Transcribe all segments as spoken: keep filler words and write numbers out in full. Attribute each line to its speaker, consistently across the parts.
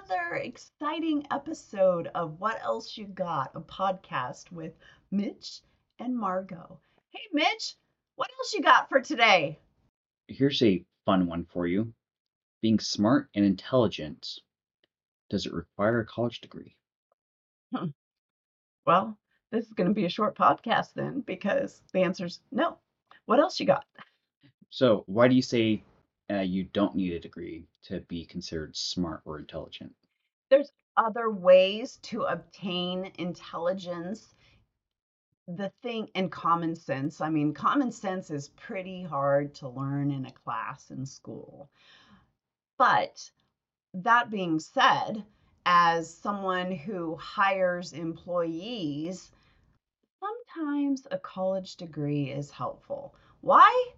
Speaker 1: another exciting episode of What Else You Got, a podcast with Mitch and Margot. Hey, Mitch, what else you got for today?
Speaker 2: Here's a fun one for you. Being smart and intelligent, does it require a college degree?
Speaker 1: Hmm, Well, this is going to be a short podcast then because the answer's no. What else you got?
Speaker 2: So, why do you say uh, you don't need a degree to be considered smart or intelligent?
Speaker 1: There's other ways to obtain intelligence. The thing and common sense. I mean, common sense is pretty hard to learn in a class in school. But that being said, as someone who hires employees, sometimes a college degree is helpful. Why?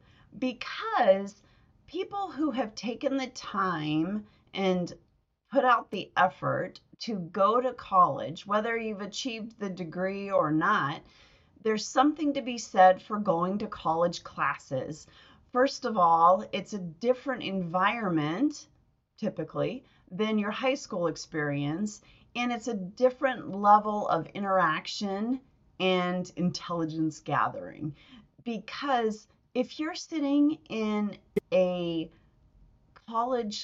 Speaker 1: Because people who have taken the time and put out the effort to go to college, whether you've achieved the degree or not, there's something to be said for going to college classes. First of all, it's a different environment, typically, than your high school experience, and it's a different level of interaction and intelligence gathering. Because if you're sitting in a college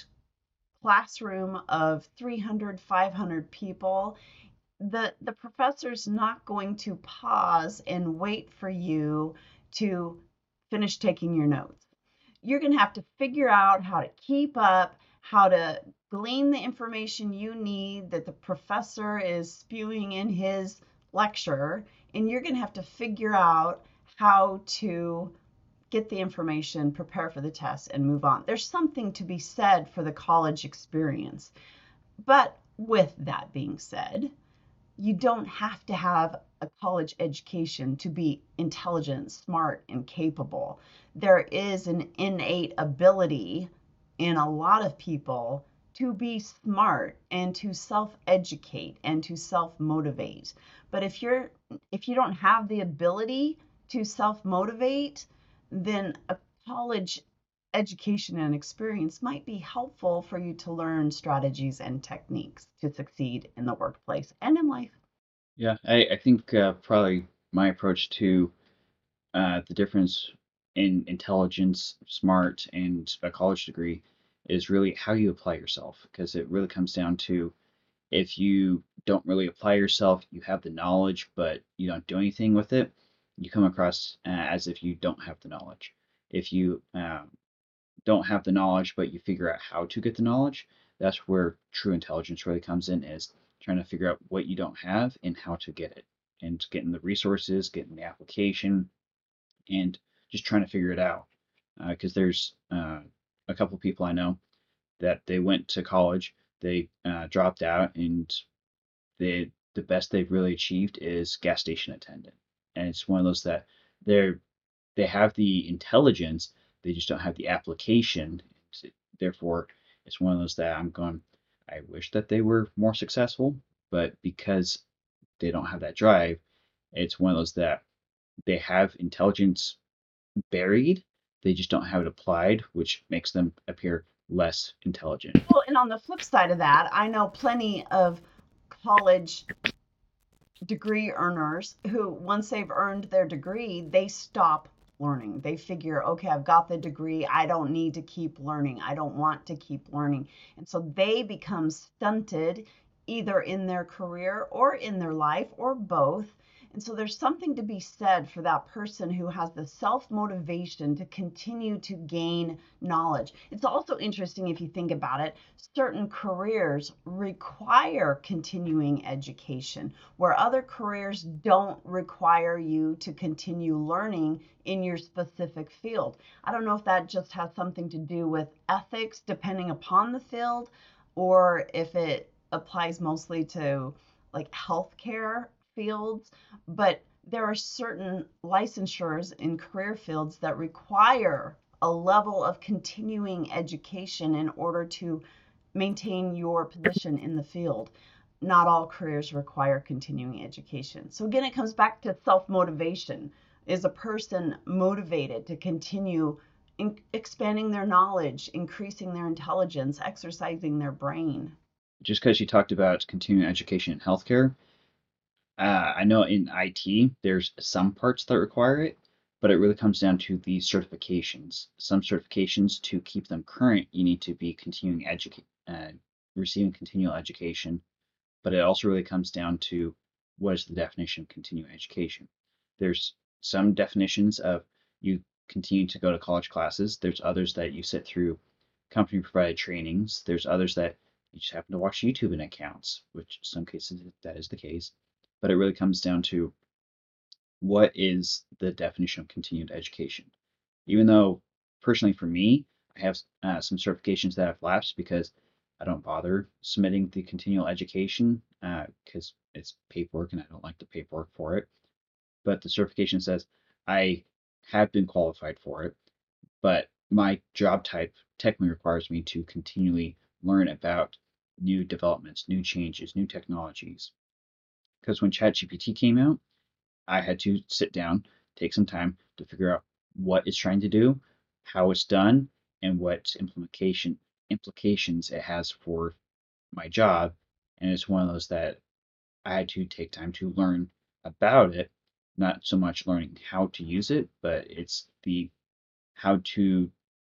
Speaker 1: classroom of three hundred, five hundred people, the the professor's not going to pause and wait for you to finish taking your notes. You're going to have to figure out how to keep up, how to glean the information you need that the professor is spewing in his lecture, and you're going to have to figure out how to get the information, prepare for the test, and move on. There's something to be said for the college experience. But with that being said, you don't have to have a college education to be intelligent, smart, and capable. There is an innate ability in a lot of people to be smart and to self-educate and to self-motivate. But if you're if you don't have the ability to self-motivate, then a college education and experience might be helpful for you to learn strategies and techniques to succeed in the workplace and in life.
Speaker 2: Yeah, I, I think uh, probably my approach to uh, the difference in intelligence, smart, and a college degree is really how you apply yourself, because it really comes down to if you don't really apply yourself, you have the knowledge, but you don't do anything with it, you come across uh, as if you don't have the knowledge. If you um, don't have the knowledge, but you figure out how to get the knowledge, that's where true intelligence really comes in, is trying to figure out what you don't have and how to get it, and getting the resources, getting the application, and just trying to figure it out. Because uh, there's uh, a couple people I know that they went to college, they uh, dropped out, and they the best they've really achieved is gas station attendant. And it's one of those that they're they have the intelligence, they just don't have the application. Therefore, it's one of those that I'm going, I wish that they were more successful, but because they don't have that drive, it's one of those that they have intelligence buried, they just don't have it applied, which makes them appear less intelligent.
Speaker 1: Well, and on the flip side of that, I know plenty of college degree earners who, once they've earned their degree, they stop learning. They figure, okay, I've got the degree. I don't need to keep learning. I don't want to keep learning. And so they become stunted either in their career or in their life or both. And so there's something to be said for that person who has the self motivation to continue to gain knowledge. It's also interesting if you think about it, certain careers require continuing education, where other careers don't require you to continue learning in your specific field. I don't know if that just has something to do with ethics, depending upon the field, or if it applies mostly to like healthcare fields, but there are certain licensures in career fields that require a level of continuing education in order to maintain your position in the field. Not all careers require continuing education. So again, it comes back to self-motivation. Is a person motivated to continue in expanding their knowledge, increasing their intelligence, exercising their brain?
Speaker 2: just because you talked about continuing education in healthcare, uh, I know in I T there's some parts that require it, but it really comes down to the certifications. Some certifications to keep them current, you need to be continuing educate, uh, receiving continual education. But it also really comes down to what is the definition of continuing education. There's some definitions of you continue to go to college classes. There's others that you sit through company provided trainings. There's others that you just happen to watch YouTube in accounts, which in some cases that is the case. But it really comes down to what is the definition of continued education. Even though personally for me, I have uh, some certifications that have lapsed because I don't bother submitting the continual education because uh, it's paperwork and I don't like the paperwork for it. But the certification says I have been qualified for it, but my job type technically requires me to continually learn about new developments, new changes, new technologies. Because when ChatGPT came out, I had to sit down, take some time to figure out what it's trying to do, how it's done, and what implementation implications it has for my job. And it's one of those that I had to take time to learn about it, not so much learning how to use it, but it's the how to,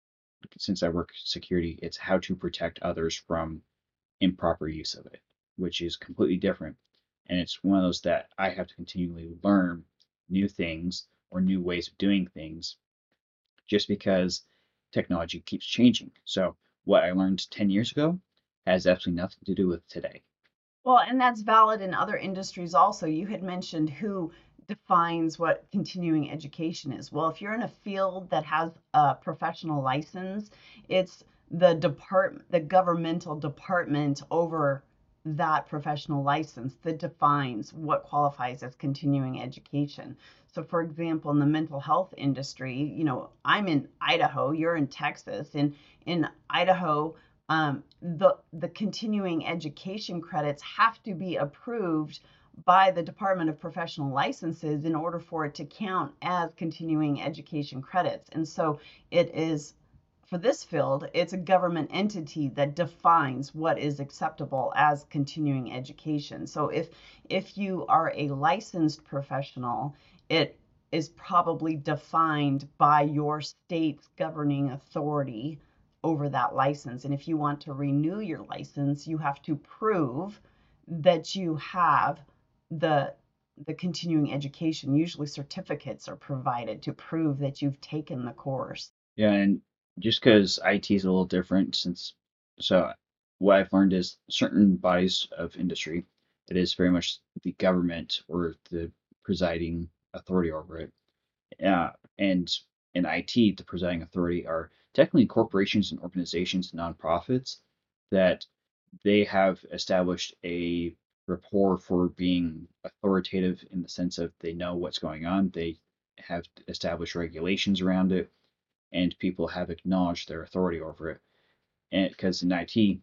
Speaker 2: since I work security, it's how to protect others from improper use of it, which is completely different. And it's one of those that I have to continually learn new things or new ways of doing things just because technology keeps changing. So what I learned ten years ago has absolutely nothing to do with today.
Speaker 1: Well, and that's valid in other industries also. You had mentioned who defines what continuing education is. Well, if you're in a field that has a professional license, it's the department, the governmental department over that professional license that defines what qualifies as continuing education. So, for example, in the mental health industry, you know, I'm in Idaho, you're in Texas, and in Idaho, um, the the continuing education credits have to be approved by the Department of Professional Licenses in order for it to count as continuing education credits. And so it is, for this field, it's a government entity that defines what is acceptable as continuing education. So if if you are a licensed professional, it is probably defined by your state's governing authority over that license. And if you want to renew your license, you have to prove that you have the the continuing education. Usually certificates are provided to prove that you've taken the course.
Speaker 2: Yeah, and just because I T is a little different, since so what I've learned is certain bodies of industry, it is very much the government or the presiding authority over it. Uh, and in I T, the presiding authority are technically corporations and organizations, nonprofits, that they have established a rapport for being authoritative in the sense of they know what's going on. They have established regulations around it, and people have acknowledged their authority over it. And because in I T,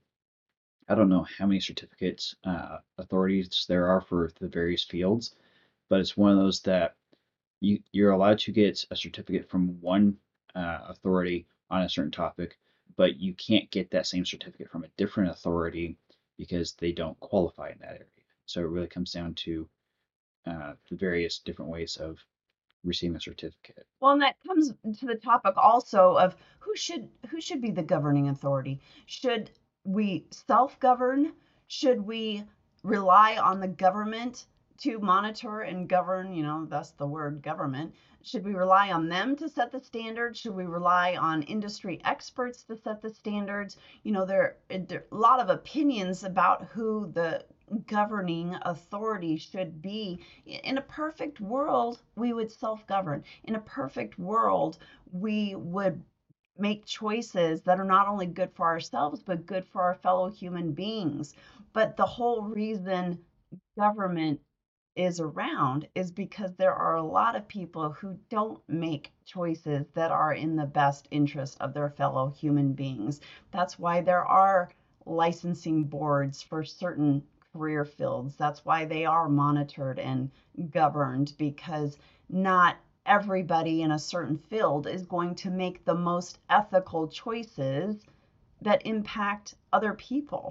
Speaker 2: I don't know how many certificates uh, authorities there are for the various fields, but it's one of those that you you're allowed to get a certificate from one uh, authority on a certain topic, but you can't get that same certificate from a different authority because they don't qualify in that area. So it really comes down to uh, the various different ways of receiving a certificate.
Speaker 1: Well, and that comes to the topic also of who should who should be the governing authority. Should we self-govern? Should we rely on the government to monitor and govern, you know, that's the word government. Should we rely on them to set the standards? Should we rely on industry experts to set the standards? You know, there, there are a lot of opinions about who the governing authority should be. In a perfect world, we would self govern. In a perfect world, we would make choices that are not only good for ourselves, but good for our fellow human beings. But the whole reason government is around is because there are a lot of people who don't make choices that are in the best interest of their fellow human beings. That's why there are licensing boards for certain career fields. That's why they are monitored and governed, because not everybody in a certain field is going to make the most ethical choices that impact other people.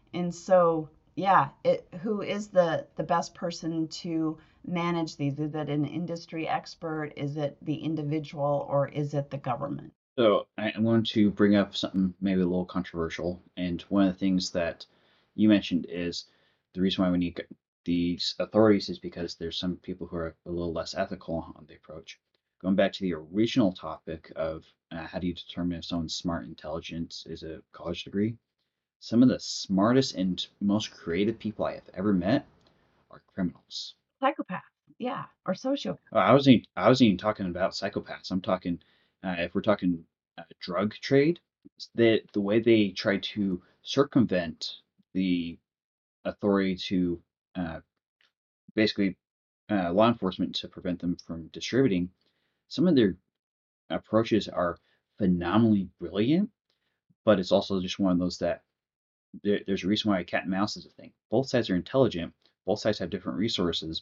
Speaker 1: And so, yeah, it, who is the, the best person to manage these? Is it an industry expert? Is it the individual, or is it the government?
Speaker 2: So I I want to bring up something maybe a little controversial, and one of the things that you mentioned is the reason why we need g- these authorities is because there's some people who are a little less ethical on the approach. Going back to the original topic of uh, how do you determine if someone's smart intelligence is a college degree, some of the smartest and most creative people I have ever met are criminals.
Speaker 1: Psychopath, yeah, or sociopath.
Speaker 2: Uh, I wasn't I wasn't even talking about psychopaths. I'm talking uh, if we're talking uh, drug trade, the the way they try to circumvent the authority to uh, basically uh, law enforcement to prevent them from distributing. Some of their approaches are phenomenally brilliant, but it's also just one of those that there, there's a reason why cat and mouse is a thing. Both sides are intelligent. Both sides have different resources,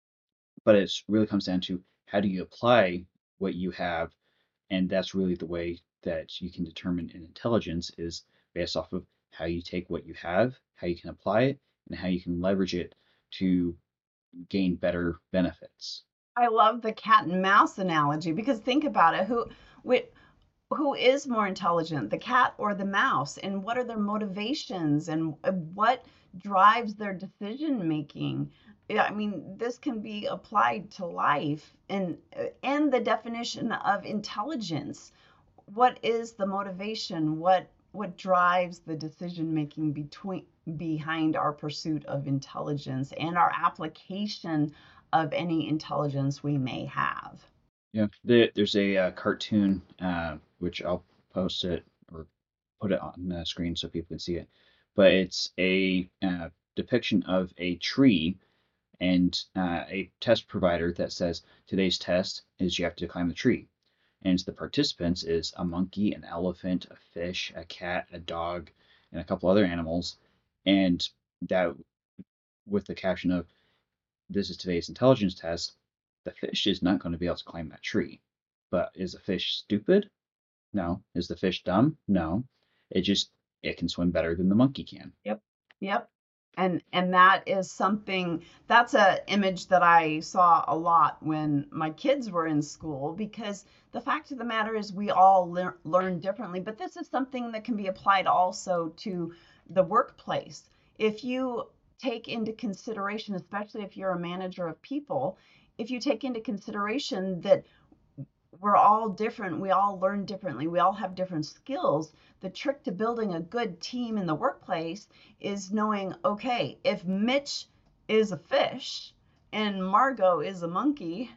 Speaker 2: but it really comes down to how do you apply what you have, and that's really the way that you can determine an intelligence is based off of how you take what you have, how you can apply it, and how you can leverage it to gain better benefits.
Speaker 1: I love the cat and mouse analogy because think about it. Who, whi- who is more intelligent, the cat or the mouse? And what are their motivations and uh, what drives their decision making? Yeah, I mean, this can be applied to life and uh, and the definition of intelligence. What is the motivation? What what drives the decision making between behind our pursuit of intelligence and our application of any intelligence we may have?
Speaker 2: Yeah, there, there's a uh, cartoon uh, which I'll post it or put it on the screen so people can see it, but it's a uh, depiction of a tree and uh, a test provider that says today's test is you have to climb the tree. And the participants is a monkey, an elephant, a fish, a cat, a dog, and a couple other animals. And that with the caption of this is today's intelligence test, the fish is not going to be able to climb that tree. But is the fish stupid? No. Is the fish dumb? No. It just it can swim better than the monkey can.
Speaker 1: Yep. Yep. And and that is something that's a image that I saw a lot when my kids were in school because the fact of the matter is we all lear learn differently, but this is something that can be applied also to the workplace. If you take into consideration, especially if you're a manager of people, if you take into consideration that we're all different. We all learn differently. We all have different skills. The trick to building a good team in the workplace is knowing, okay, if Mitch is a fish and Margot is a monkey,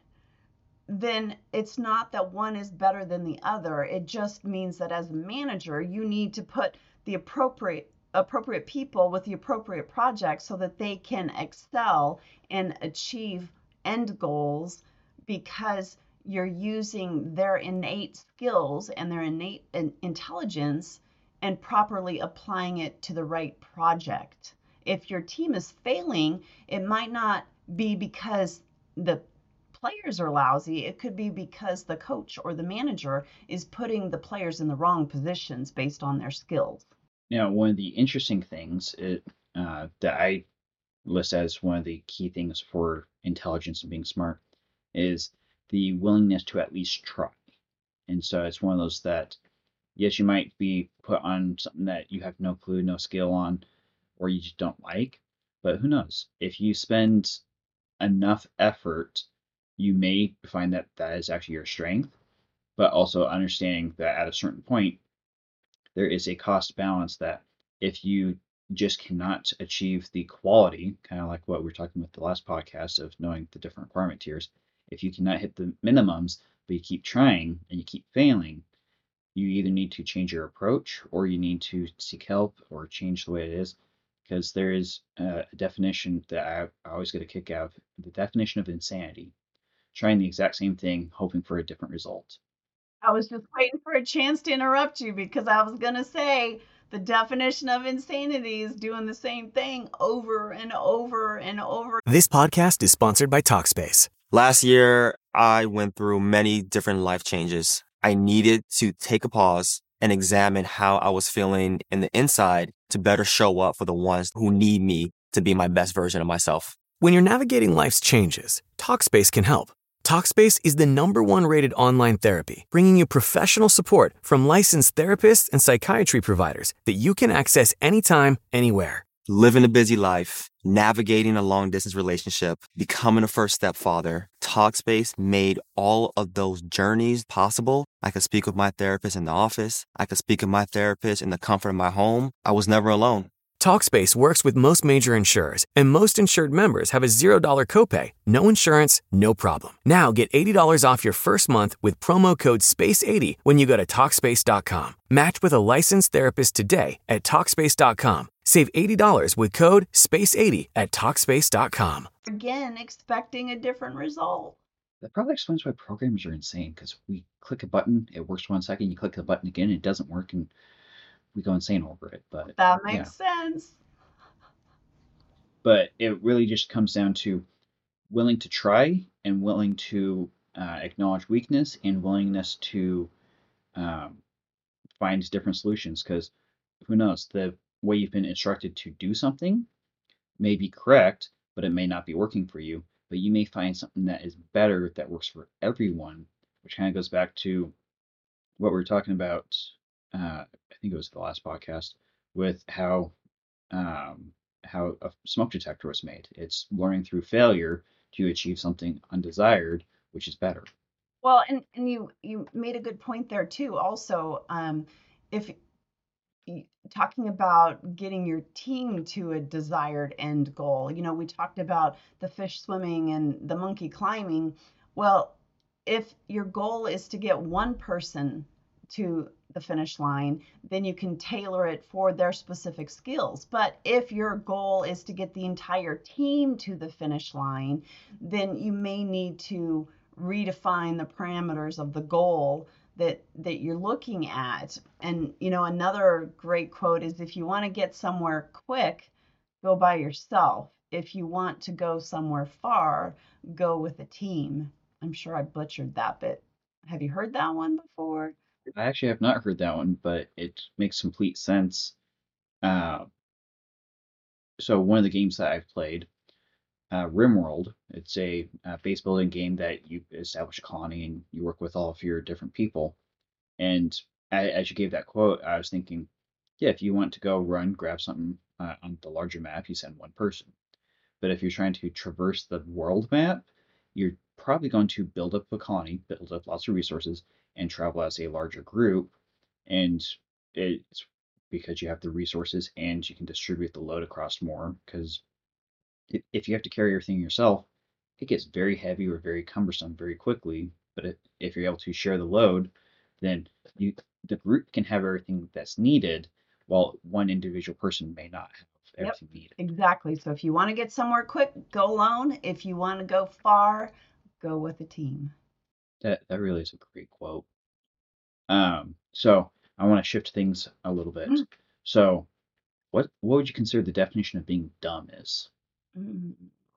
Speaker 1: then it's not that one is better than the other. It just means that as a manager, you need to put the appropriate appropriate people with the appropriate projects so that they can excel and achieve end goals because you're using their innate skills and their innate intelligence and properly applying it to the right project. If your team is failing, it might not be because the players are lousy. It could be because the coach or the manager is putting the players in the wrong positions based on their skills.
Speaker 2: Now, one of the interesting things it, uh, that I list as one of the key things for intelligence and being smart is the willingness to at least try. And so it's one of those that, yes, you might be put on something that you have no clue, no skill on, or you just don't like, but who knows? If you spend enough effort, you may find that that is actually your strength, but also understanding that at a certain point, there is a cost balance that if you just cannot achieve the quality, kind of like what we were talking with the last podcast of knowing the different requirement tiers, if you cannot hit the minimums, but you keep trying and you keep failing, you either need to change your approach or you need to seek help or change the way it is. Because there is a definition that I, I always get a kick out of the definition of insanity, trying the exact same thing, hoping for a different result.
Speaker 1: I was just waiting for a chance to interrupt you because I was going to say the definition of insanity is doing the same thing over and over and over.
Speaker 3: This podcast is sponsored by Talkspace.
Speaker 4: Last year, I went through many different life changes. I needed to take a pause and examine how I was feeling in the inside to better show up for the ones who need me to be my best version of myself.
Speaker 3: When you're navigating life's changes, Talkspace can help. Talkspace is the number one rated online therapy, bringing you professional support from licensed therapists and psychiatry providers that you can access anytime, anywhere.
Speaker 4: Living a busy life, navigating a long-distance relationship, becoming a first-step father, Talkspace made all of those journeys possible. I could speak with my therapist in the office. I could speak with my therapist in the comfort of my home. I was never alone.
Speaker 3: Talkspace works with most major insurers, and most insured members have a zero dollars copay. No insurance, no problem. Now get eighty dollars off your first month with promo code space eighty when you go to Talkspace dot com. Match with a licensed therapist today at Talkspace dot com. Save eighty dollars with code space eighty at Talkspace dot com.
Speaker 1: Again, expecting a different result.
Speaker 2: That probably explains why programmers are insane, because we click a button, it works one second, you click the button again, it doesn't work, and we go insane over it. But
Speaker 1: That
Speaker 2: yeah.
Speaker 1: makes sense.
Speaker 2: But it really just comes down to willing to try and willing to uh, acknowledge weakness and willingness to um, find different solutions. Because who knows, the way you've been instructed to do something may be correct, but it may not be working for you. But you may find something that is better that works for everyone, which kind of goes back to what we were talking about. Uh, I think it was the last podcast with how um, how a smoke detector was made. It's learning through failure to achieve something undesired, which is better.
Speaker 1: Well, and, and you you made a good point there too. Also, um, if y- talking about getting your team to a desired end goal, you know, we talked about the fish swimming and the monkey climbing. Well, if your goal is to get one person to the finish line, then you can tailor it for their specific skills. But if your goal is to get the entire team to the finish line, then you may need to redefine the parameters of the goal that that you're looking at. And you know, another great quote is, if you want to get somewhere quick, go by yourself. If you want to go somewhere far, go with a team. I'm sure I butchered that, but have you heard that one before?
Speaker 2: I actually have not heard that one, but it makes complete sense. Uh, so one of the games that I've played, uh, RimWorld, it's a, uh base building game that you establish a colony and you work with all of your different people. And a- as you gave that quote, I was thinking, yeah, if you want to go run, grab something uh, on the larger map, you send one person. But if you're trying to traverse the world map, you're probably going to build up a colony, build up lots of resources, and travel as a larger group. And it's because you have the resources and you can distribute the load across more. Because if you have to carry everything yourself, it gets very heavy or very cumbersome very quickly. But if, if you're able to share the load, then you the group can have everything that's needed, while one individual person may not have
Speaker 1: Yep,
Speaker 2: everything needed.
Speaker 1: exactly. So if you want to get somewhere quick, go alone. If you want to go far, go with a team.
Speaker 2: That that really is a great quote. Um, so I want to shift things a little bit.
Speaker 1: Mm.
Speaker 2: So, what what would you consider the definition of being dumb is?
Speaker 1: Mm.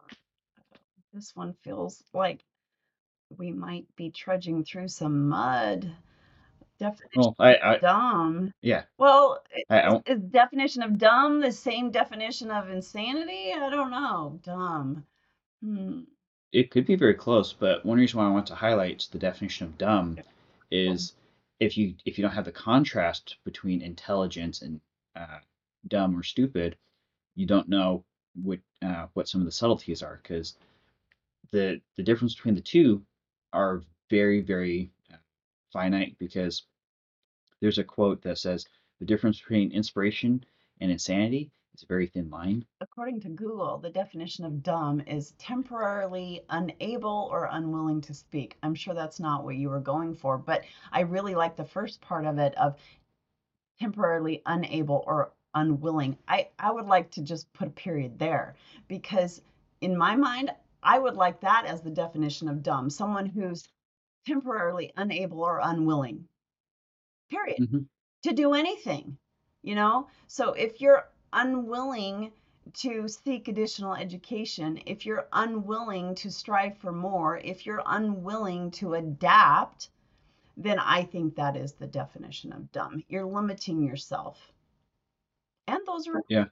Speaker 1: This one feels like we might be trudging through some mud. Definition
Speaker 2: Well, I,
Speaker 1: of
Speaker 2: I
Speaker 1: dumb.
Speaker 2: yeah,
Speaker 1: Well,
Speaker 2: I, I
Speaker 1: is,
Speaker 2: don't-
Speaker 1: is definition of dumb the same definition of insanity? I don't know. Dumb. Hmm.
Speaker 2: it could be very close, but one reason why I want to highlight the definition of dumb is if you if you don't have the contrast between intelligence and uh, dumb or stupid, you don't know what uh, what some of the subtleties are, because the the difference between the two are very very uh, finite. Because there's a quote that says the difference between inspiration and insanity is a very thin line.
Speaker 1: According to Google, the definition of dumb is temporarily unable or unwilling to speak. I'm sure that's not what you were going for, but I really like the first part of it, of temporarily unable or unwilling. I, I would like to just put a period there, because in my mind, I would like that as the definition of dumb, someone who's temporarily unable or unwilling, period,
Speaker 2: hmm
Speaker 1: to do anything, you know? So if you're unwilling to seek additional education, if you're unwilling to strive for more, if you're unwilling to adapt, then I think that is the definition of dumb. You're limiting yourself. And those are
Speaker 2: Yeah.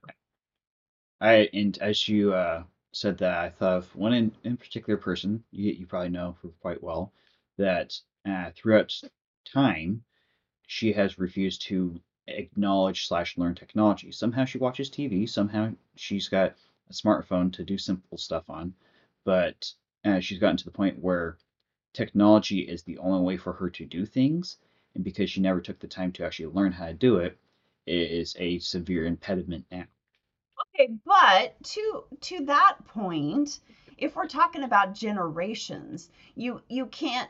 Speaker 2: I and as you uh, said that, I thought of one in, in particular person you, you probably know her quite well that uh, throughout time she has refused to acknowledge slash learn technology. Somehow she watches T V. Somehow she's got a smartphone to do simple stuff on, but uh, she's gotten to the point where technology is the only way for her to do things, and because she never took the time to actually learn how to do it, it is a severe impediment now.
Speaker 1: okay, but to to that point, if we're talking about generations, you you can't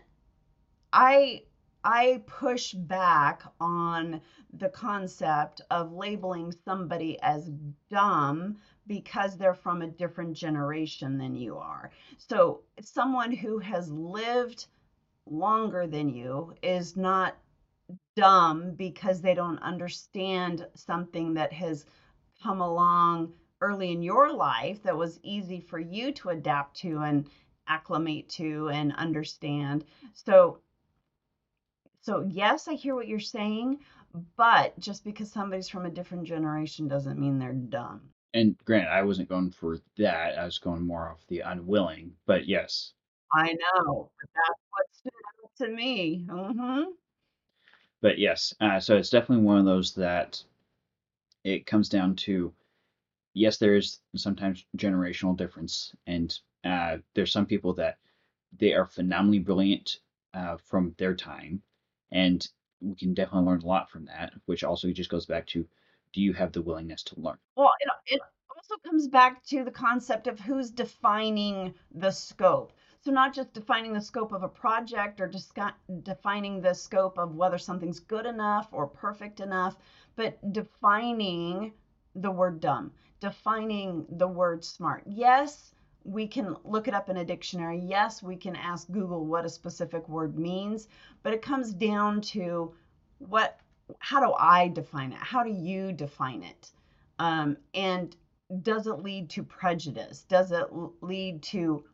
Speaker 1: I I push back on the concept of labeling somebody as dumb because they're from a different generation than you are. So someone who has lived longer than you is not dumb because they don't understand something that has come along early in your life that was easy for you to adapt to and acclimate to and understand. So so yes, I hear what you're saying, but just because somebody's from a different generation doesn't mean they're dumb.
Speaker 2: And granted, I wasn't going for that. I was going more off the unwilling. But yes,
Speaker 1: I know, but that's what stood out to me. Hmm.
Speaker 2: but yes. Uh, so it's definitely one of those that it comes down to yes, there is sometimes generational difference, and uh, there's some people that they are phenomenally brilliant uh, from their time, and we can definitely learn a lot from that. Which also just goes back to, do you have the willingness to learn?
Speaker 1: Well, it, it also comes back to the concept of who's defining the scope. So not just defining the scope of a project or disca- defining the scope of whether something's good enough or perfect enough, but defining the word dumb, defining the word smart. Yes, we can look it up in a dictionary. Yes, we can ask Google what a specific word means, but it comes down to what, how do I define it? How do you define it? Um, and does it lead to prejudice? Does it lead to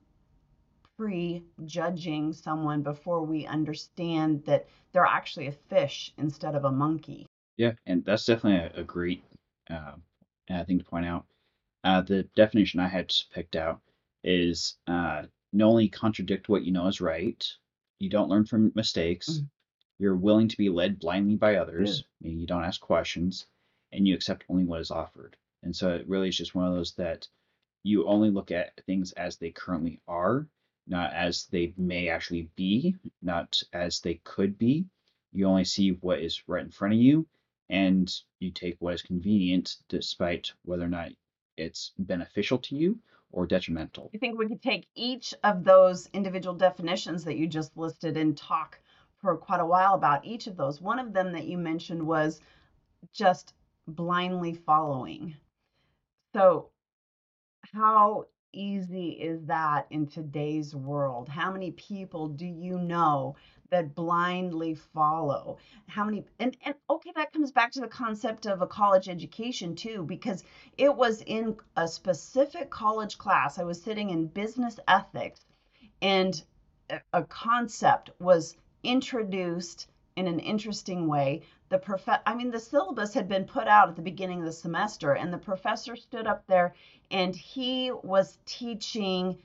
Speaker 1: prejudging someone before we understand that they're actually a fish instead of a monkey?
Speaker 2: Yeah, and that's definitely a, a great uh, uh, thing to point out. Uh, the definition I had picked out is uh, not only contradict what you know is right, you don't learn from mistakes,
Speaker 1: Mm,
Speaker 2: you're willing to be led blindly by
Speaker 1: yeah.
Speaker 2: others, meaning you don't ask questions, and you accept only what is offered. And so it really is just one of those that you only look at things as they currently are, not as they may actually be, not as they could be. You only see what is right in front of you, and you take what is convenient, despite whether or not it's beneficial to you or detrimental.
Speaker 1: I think we could take each of those individual definitions that you just listed and talk for quite a while about each of those. One of them that you mentioned was just blindly following. So how easy is that in today's world? How many people do you know that blindly follow? How many, and, and okay, that comes back to the concept of a college education too, because it was in a specific college class. I was sitting in business ethics, and a a concept was introduced in an interesting way. The prof I mean, the syllabus had been put out at the beginning of the semester, and the professor stood up there and he was teaching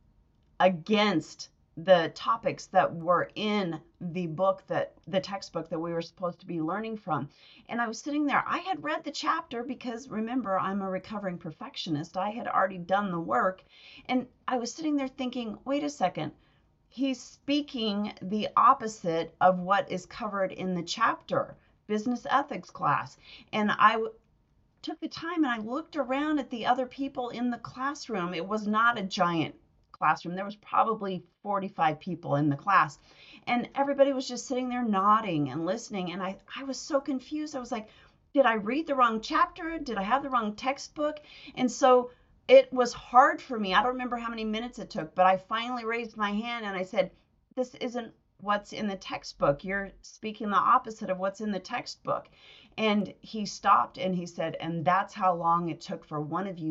Speaker 1: against the topics that were in the book, that the textbook that we were supposed to be learning from. And I was sitting there, I had read the chapter because remember, I'm a recovering perfectionist. I had already done the work. And I was sitting there thinking, wait a second, he's speaking the opposite of what is covered in the chapter, business ethics class. And I w- took the time and I looked around at the other people in the classroom. It was not a giant classroom. There was probably forty-five people in the class. And everybody was just sitting there nodding and listening. And I, I was so confused. I was like, did I read the wrong chapter? Did I have the wrong textbook? And so it was hard for me. I don't remember how many minutes it took, but I finally raised my hand and I said, this isn't what's in the textbook. You're speaking the opposite of what's in the textbook. And he stopped and he said, and that's how long it took for one of you to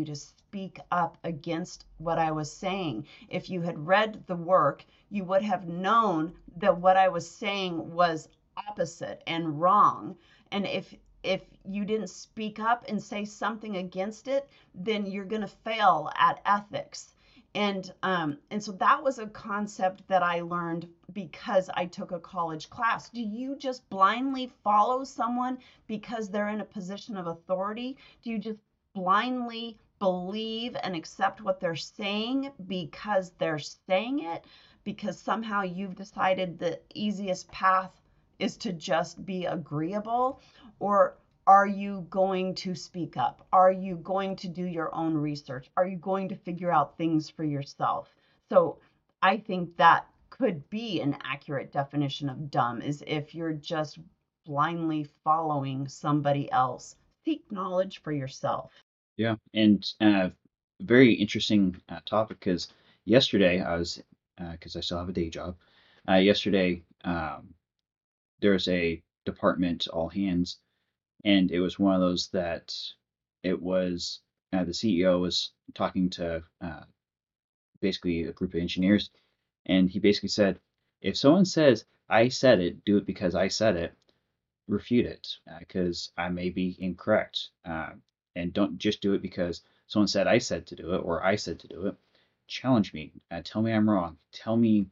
Speaker 1: speak up against what I was saying. If you had read the work, you would have known that what I was saying was opposite and wrong. And if if you didn't speak up and say something against it, then you're going to fail at ethics. And um, and so that was a concept that I learned because I took a college class. Do you just blindly follow someone because they're in a position of authority? Do you just blindly believe and accept what they're saying because they're saying it? Because somehow you've decided the easiest path is to just be agreeable? Or are you going to speak up? Are you going to do your own research? Are you going to figure out things for yourself? So I think that could be an accurate definition of dumb, is if you're just blindly following somebody else. Seek knowledge for yourself.
Speaker 2: Yeah, and uh, very interesting uh, topic because yesterday I was, because I still have a day job. Uh, yesterday, um, there was a department all hands, and it was one of those that it was uh, the C E O was talking to uh, basically a group of engineers, and he basically said, if someone says I said it, do it because I said it, refute it because I may be incorrect. Uh, and don't just do it because someone said I said to do it or I said to do it. Challenge me. Uh, tell me I'm wrong. Tell me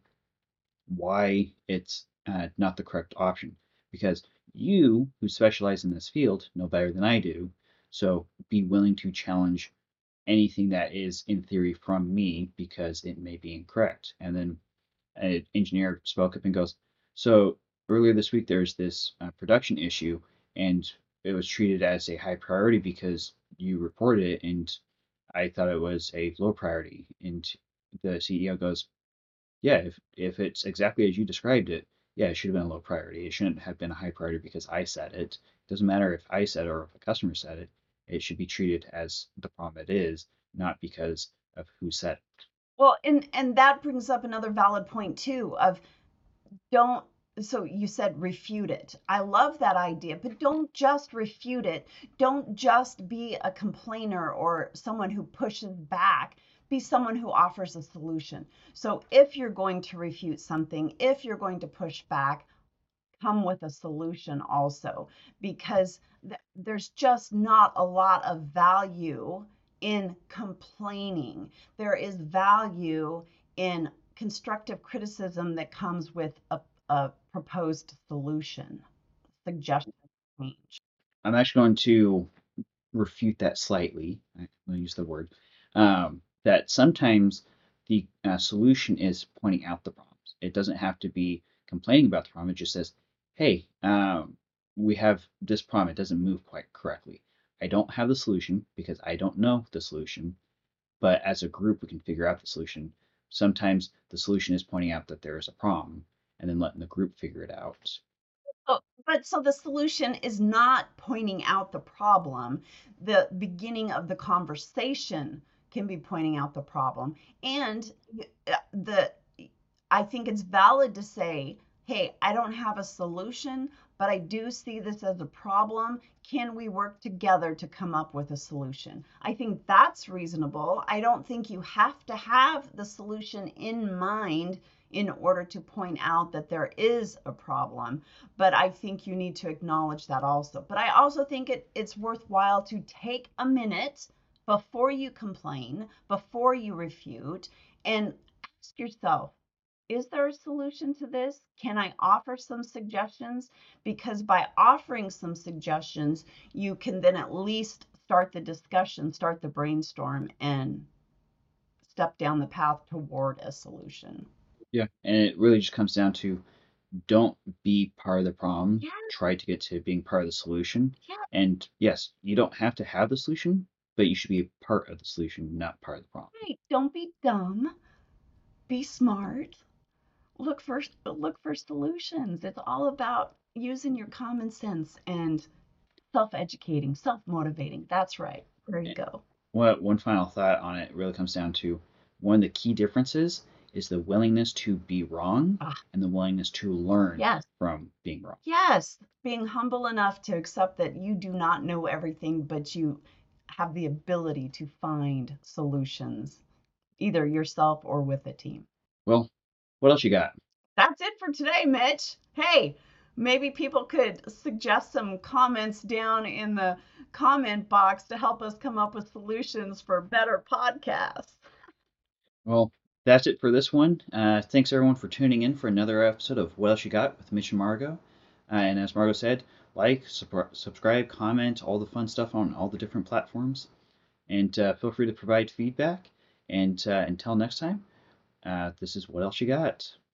Speaker 2: why it's uh, not the correct option. Because you, who specialize in this field, know better than I do. So be willing to challenge anything that is in theory from me because it may be incorrect. And then an engineer spoke up and goes, so earlier this week there's this uh, production issue and it was treated as a high priority because you reported it and I thought it was a low priority. And the C E O goes, yeah, if, if it's exactly as you described it, yeah, it should have been a low priority. It shouldn't have been a high priority because I said it. It doesn't matter if I said it or if a customer said it. It should be treated as the problem it is, not because of who said it.
Speaker 1: Well, and and that brings up another valid point too of don't, so you said refute it. I love that idea, but don't just refute it. Don't just be a complainer or someone who pushes back. Be someone who offers a solution. So if you're going to refute something, if you're going to push back, come with a solution also, because th- there's just not a lot of value in complaining. There is value in constructive criticism that comes with a, a proposed solution, suggestion, change.
Speaker 2: I'm actually going to refute that slightly. I'm going to use the word um, that sometimes the uh, solution is pointing out the problems. It doesn't have to be complaining about the problem. It just says, hey, um, we have this problem. It doesn't move quite correctly. I don't have the solution because I don't know the solution, but as a group, we can figure out the solution. Sometimes the solution is pointing out that there is a problem and then letting the group figure it out.
Speaker 1: Oh, but so the solution is not pointing out the problem. The beginning of the conversation can be pointing out the problem. And uh, the I think it's valid to say, hey, I don't have a solution, but I do see this as a problem. Can we work together to come up with a solution? I think that's reasonable. I don't think you have to have the solution in mind in order to point out that there is a problem. But I think you need to acknowledge that also. But I also think it, it's worthwhile to take a minute before you complain, before you refute, and ask yourself, is there a solution to this? Can I offer some suggestions? Because by offering some suggestions, you can then at least start the discussion, start the brainstorm, and step down the path toward a solution.
Speaker 2: Yeah, and it really just comes down to don't be part of the problem.
Speaker 1: Yeah.
Speaker 2: Try to get to being part of the solution.
Speaker 1: Yeah.
Speaker 2: And yes, you don't have to have the solution, but you should be a part of the solution, not part of the problem.
Speaker 1: Right. Don't be dumb. Be smart. Look for look for solutions. It's all about using your common sense and self-educating, self-motivating. That's right. There you go.
Speaker 2: What one final thought on it really comes down to one of the key differences is the willingness to be wrong
Speaker 1: Ah.
Speaker 2: and the willingness to learn
Speaker 1: Yes.
Speaker 2: from being wrong.
Speaker 1: Yes, being humble enough to accept that you do not know everything, but you have the ability to find solutions, either yourself or with a team.
Speaker 2: Well, what else you got?
Speaker 1: That's it for today, Mitch. Hey, maybe people could suggest some comments down in the comment box to help us come up with solutions for better podcasts.
Speaker 2: Well, that's it for this one. Uh, thanks everyone for tuning in for another episode of What Else You Got with Mitch and Margot. Uh, and as Margot said, like, sub- subscribe, comment, all the fun stuff on all the different platforms. And uh, feel free to provide feedback. And uh, until next time, uh, this is What Else You Got.